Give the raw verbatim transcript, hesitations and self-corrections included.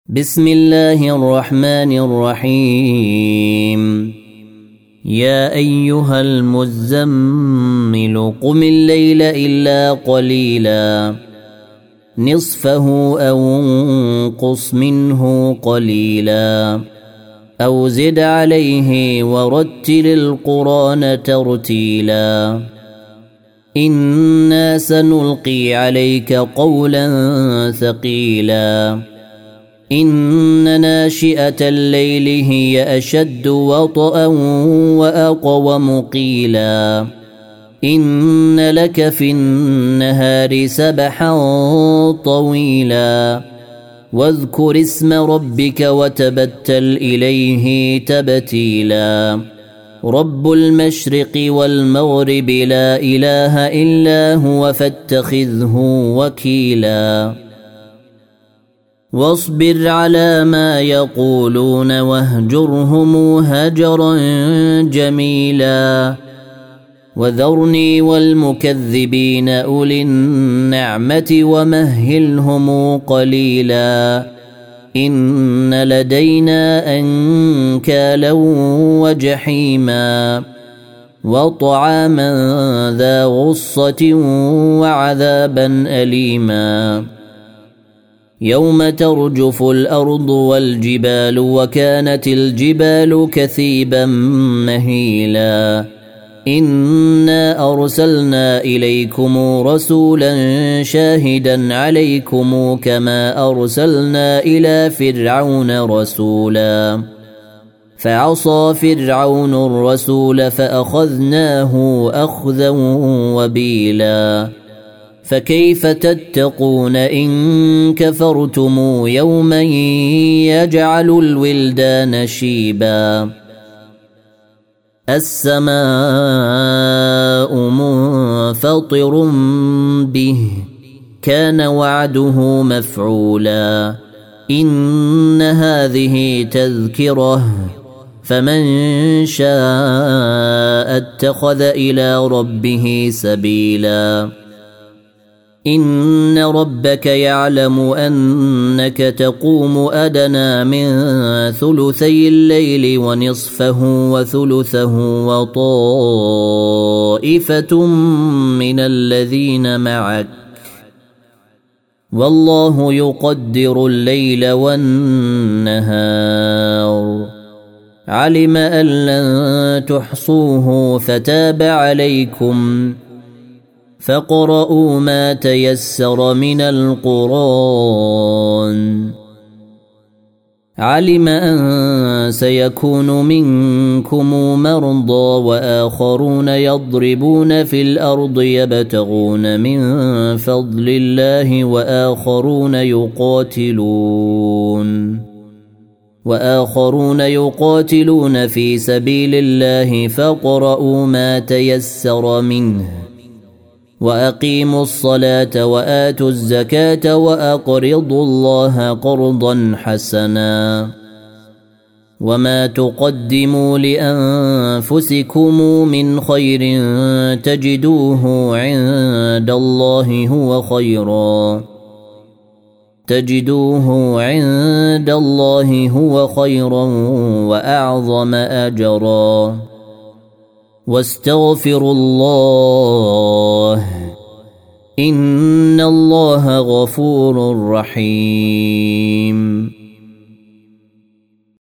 بسم الله الرحمن الرحيم يا أيها المزمل قم الليل إلا قليلا نصفه أو انقص منه قليلا أو زد عليه ورتل القرآن ترتيلا إنا سنلقي عليك قولا ثقيلا إن ناشئة الليل هي أشد وطئا وأقوم قيلا إن لك في النهار سبحا طويلا واذكر اسم ربك وتبتل إليه تبتيلا رب المشرق والمغرب لا إله إلا هو فاتخذه وكيلا واصبر على ما يقولون واهجرهم هجرا جميلا وذرني والمكذبين أولي النعمة ومهلهم قليلا إن لدينا أنكالا وجحيما وطعاما ذا غصة وعذابا أليما يوم ترجف الأرض والجبال وكانت الجبال كثيبا مهيلا إنا أرسلنا إليكم رسولا شاهدا عليكم كما أرسلنا إلى فرعون رسولا فعصى فرعون الرسول فأخذناه أخذا وبيلا فكيف تتقون إن كفرتم يوما يجعل الولدان شيبا السماء منفطر به كان وعده مفعولا إن هذه تذكرة فمن شاء اتخذ إلى ربه سبيلا إن ربك يعلم أنك تقوم أدنى من ثلثي الليل ونصفه وثلثه وطائفة من الذين معك والله يقدر الليل والنهار علم أن لن تحصوه فتاب عليكم فاقرؤوا ما تيسر من القرآن علم أن سيكون منكم مرضى وآخرون يضربون في الأرض يبتغون من فضل الله وآخرون يقاتلون وآخرون يقاتلون في سبيل الله فاقرؤوا ما تيسر منه وأقيموا الصلاة وآتوا الزكاة وأقرضوا الله قرضا حسنا وما تقدموا لأنفسكم من خير تجدوه عند الله هو خيرا تجدوه عند الله هو خيرا وأعظم أجرا واستغفروا الله إن الله غفور رحيم